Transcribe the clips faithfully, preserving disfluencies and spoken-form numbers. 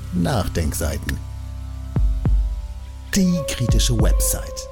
Nachdenkseiten. Die kritische Website.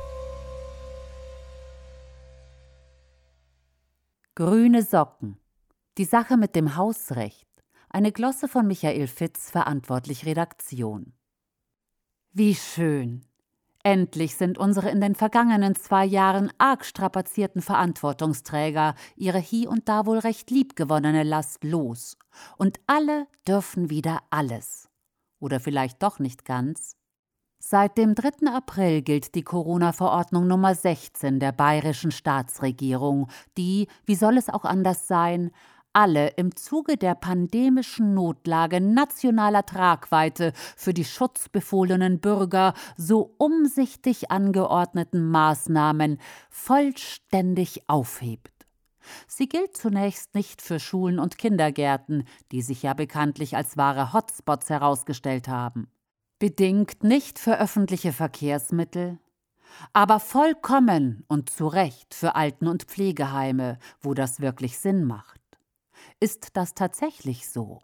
Grüne Socken. Die Sache mit dem Hausrecht. Eine Glosse von Michael Fitz, verantwortlich Redaktion. Wie schön. Endlich sind unsere in den vergangenen zwei Jahren arg strapazierten Verantwortungsträger ihre hie und da wohl recht liebgewonnene Last los. Und alle dürfen wieder alles. Oder vielleicht doch nicht ganz. Seit dem dritten April gilt die Corona-Verordnung Nummer sechzehn der bayerischen Staatsregierung, die, wie soll es auch anders sein, alle im Zuge der pandemischen Notlage nationaler Tragweite für die schutzbefohlenen Bürger so umsichtig angeordneten Maßnahmen vollständig aufhebt. Sie gilt zunächst nicht für Schulen und Kindergärten, die sich ja bekanntlich als wahre Hotspots herausgestellt haben. Bedingt nicht für öffentliche Verkehrsmittel, aber vollkommen und zu Recht für Alten- und Pflegeheime, wo das wirklich Sinn macht. Ist das tatsächlich so?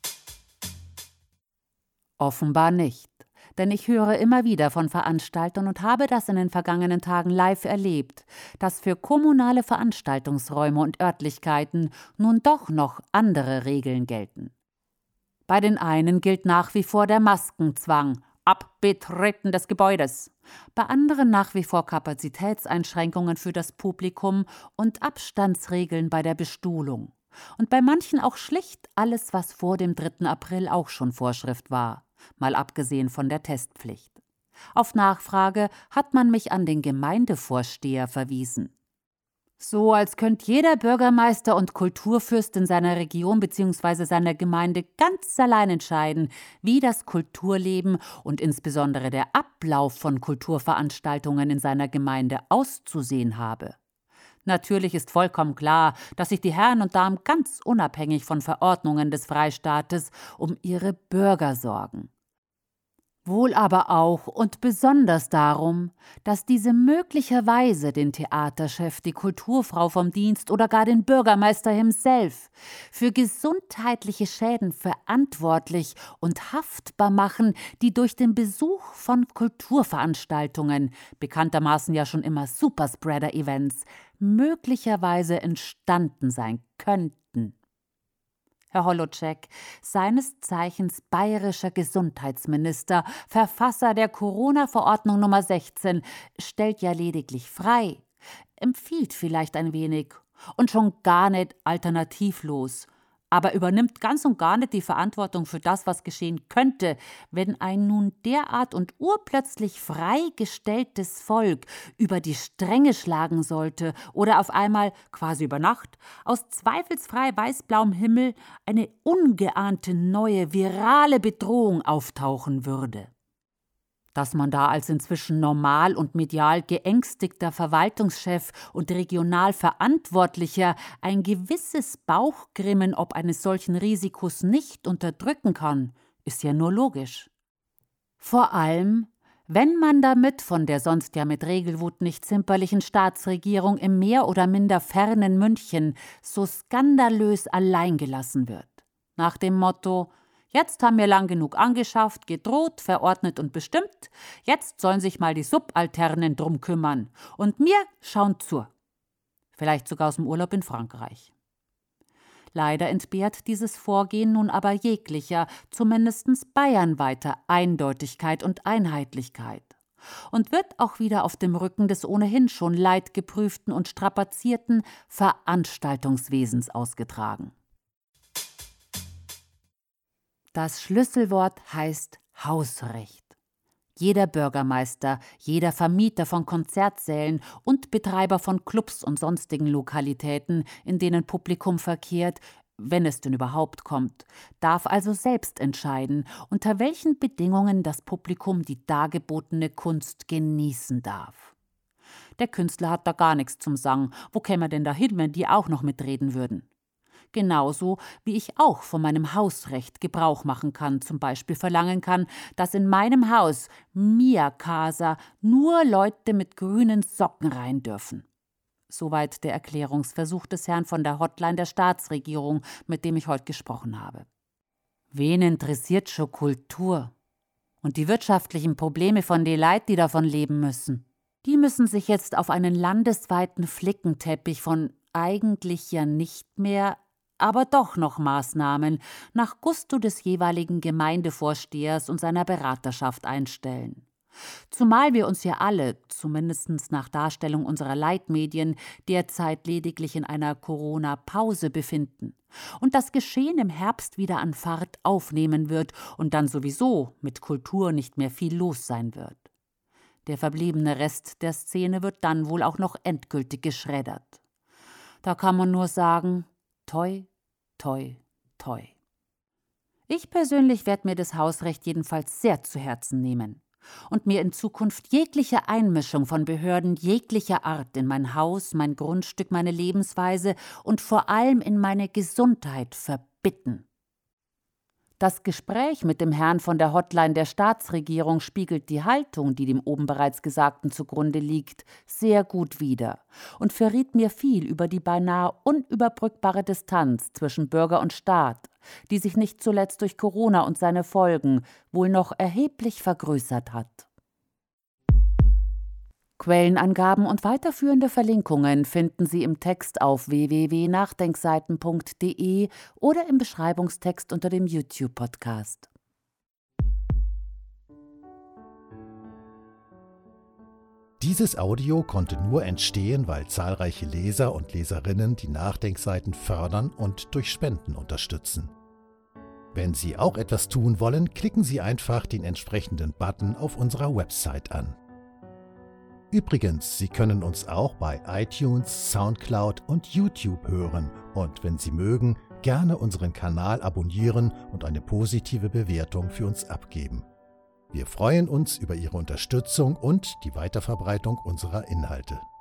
Offenbar nicht, denn ich höre immer wieder von Veranstaltern und habe das in den vergangenen Tagen live erlebt, dass für kommunale Veranstaltungsräume und Örtlichkeiten nun doch noch andere Regeln gelten. Bei den einen gilt nach wie vor der Maskenzwang, ab Betreten des Gebäudes. Bei anderen nach wie vor Kapazitätseinschränkungen für das Publikum und Abstandsregeln bei der Bestuhlung. Und bei manchen auch schlicht alles, was vor dem dritten April auch schon Vorschrift war, mal abgesehen von der Testpflicht. Auf Nachfrage hat man mich an den Gemeindevorsteher verwiesen. So als könnte jeder Bürgermeister und Kulturfürst in seiner Region bzw. seiner Gemeinde ganz allein entscheiden, wie das Kulturleben und insbesondere der Ablauf von Kulturveranstaltungen in seiner Gemeinde auszusehen habe. Natürlich ist vollkommen klar, dass sich die Herren und Damen ganz unabhängig von Verordnungen des Freistaates um ihre Bürger sorgen. Wohl aber auch und besonders darum, dass diese möglicherweise den Theaterchef, die Kulturfrau vom Dienst oder gar den Bürgermeister himself für gesundheitliche Schäden verantwortlich und haftbar machen, die durch den Besuch von Kulturveranstaltungen, bekanntermaßen ja schon immer Superspreader-Events, möglicherweise entstanden sein könnten. Herr Holotschek, seines Zeichens bayerischer Gesundheitsminister, Verfasser der Corona-Verordnung Nummer sechzehn, stellt ja lediglich frei, empfiehlt vielleicht ein wenig und schon gar nicht alternativlos, aber übernimmt ganz und gar nicht die Verantwortung für das, was geschehen könnte, wenn ein nun derart und urplötzlich freigestelltes Volk über die Stränge schlagen sollte oder auf einmal, quasi über Nacht, aus zweifelsfrei weißblauem Himmel eine ungeahnte neue virale Bedrohung auftauchen würde. Dass man da als inzwischen normal und medial geängstigter Verwaltungschef und Regionalverantwortlicher ein gewisses Bauchgrimmen ob eines solchen Risikos nicht unterdrücken kann, ist ja nur logisch. Vor allem, wenn man damit von der sonst ja mit Regelwut nicht zimperlichen Staatsregierung im mehr oder minder fernen München so skandalös allein gelassen wird. Nach dem Motto: Jetzt haben wir lang genug angeschafft, gedroht, verordnet und bestimmt. Jetzt sollen sich mal die Subalternen drum kümmern. Und mir schauen zu. Vielleicht sogar aus dem Urlaub in Frankreich. Leider entbehrt dieses Vorgehen nun aber jeglicher, zumindest bayernweiter Eindeutigkeit und Einheitlichkeit. Und wird auch wieder auf dem Rücken des ohnehin schon leidgeprüften und strapazierten Veranstaltungswesens ausgetragen. Das Schlüsselwort heißt Hausrecht. Jeder Bürgermeister, jeder Vermieter von Konzertsälen und Betreiber von Clubs und sonstigen Lokalitäten, in denen Publikum verkehrt, wenn es denn überhaupt kommt, darf also selbst entscheiden, unter welchen Bedingungen das Publikum die dargebotene Kunst genießen darf. Der Künstler hat da gar nichts zum Sagen. Wo käme er denn da hin, wenn die auch noch mitreden würden? Genauso wie ich auch von meinem Hausrecht Gebrauch machen kann, zum Beispiel verlangen kann, dass in meinem Haus, mia casa, nur Leute mit grünen Socken rein dürfen. Soweit der Erklärungsversuch des Herrn von der Hotline der Staatsregierung, mit dem ich heute gesprochen habe. Wen interessiert schon Kultur? Und die wirtschaftlichen Probleme von den Leuten, die davon leben müssen, die müssen sich jetzt auf einen landesweiten Flickenteppich von eigentlich ja nicht mehr, aber doch noch Maßnahmen nach Gusto des jeweiligen Gemeindevorstehers und seiner Beraterschaft einstellen. Zumal wir uns ja alle, zumindest nach Darstellung unserer Leitmedien, derzeit lediglich in einer Corona-Pause befinden und das Geschehen im Herbst wieder an Fahrt aufnehmen wird und dann sowieso mit Kultur nicht mehr viel los sein wird. Der verbliebene Rest der Szene wird dann wohl auch noch endgültig geschreddert. Da kann man nur sagen, toi, toi, toi. Ich persönlich werde mir das Hausrecht jedenfalls sehr zu Herzen nehmen und mir in Zukunft jegliche Einmischung von Behörden jeglicher Art in mein Haus, mein Grundstück, meine Lebensweise und vor allem in meine Gesundheit verbitten. Das Gespräch mit dem Herrn von der Hotline der Staatsregierung spiegelt die Haltung, die dem oben bereits Gesagten zugrunde liegt, sehr gut wider und verriet mir viel über die beinahe unüberbrückbare Distanz zwischen Bürger und Staat, die sich nicht zuletzt durch Corona und seine Folgen wohl noch erheblich vergrößert hat. Quellenangaben und weiterführende Verlinkungen finden Sie im Text auf w w w punkt nachdenkseiten punkt d e oder im Beschreibungstext unter dem YouTube-Podcast. Dieses Audio konnte nur entstehen, weil zahlreiche Leser und Leserinnen die Nachdenkseiten fördern und durch Spenden unterstützen. Wenn Sie auch etwas tun wollen, klicken Sie einfach den entsprechenden Button auf unserer Website an. Übrigens, Sie können uns auch bei iTunes, Soundcloud und YouTube hören und wenn Sie mögen, gerne unseren Kanal abonnieren und eine positive Bewertung für uns abgeben. Wir freuen uns über Ihre Unterstützung und die Weiterverbreitung unserer Inhalte.